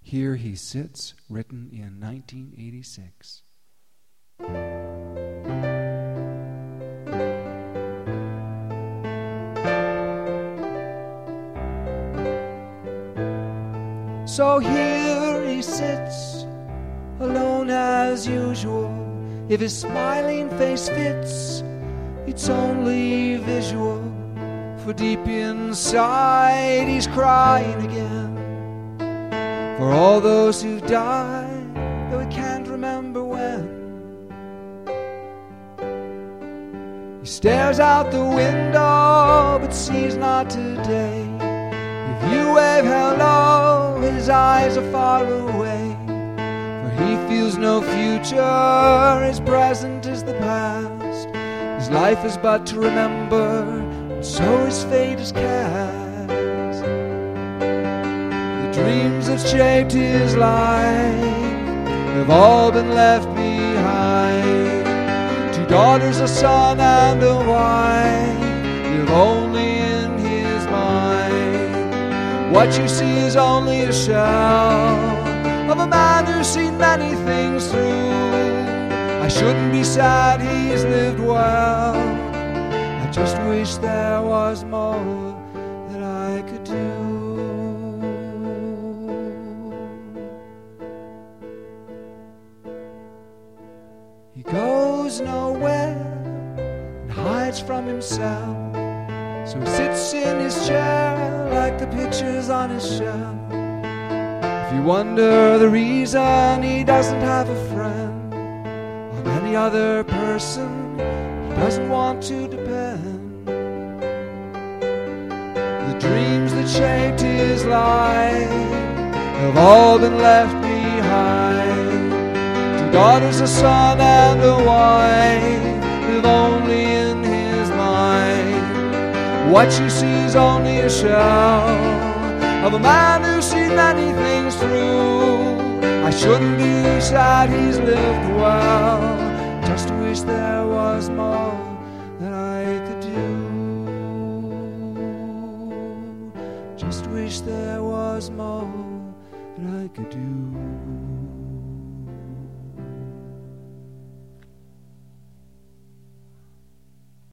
Here He Sits, written in 1986. So here he sits, alone as usual. If his smiling face fits, it's only visual. For deep inside he's crying again, for all those who've died, though he can't remember when. He stares out the window, but sees not today. If you wave hello, his eyes are far away. For he feels no future, his present is the past. His life is but to remember, and so his fate is cast. The dreams that shaped his life have all been left behind. 2 daughters, a son, and a wife live only in his mind. What you see is only a shell of a man who's seen many things through. I shouldn't be sad, he's lived well. I just wish there was more that I could do. He goes nowhere and hides from himself, so he sits in his chair like the pictures on his shelf. If you wonder the reason he doesn't have a friend on any other person, he doesn't want to depend. The dreams that shaped his life have all been left behind. 2 daughters, a son, and a wife live only in his mind. What you see is only a shell of a man who's seen many things through. I shouldn't be sad, he's lived well. Just wish there was more that I could do. Just wish there was more that I could do.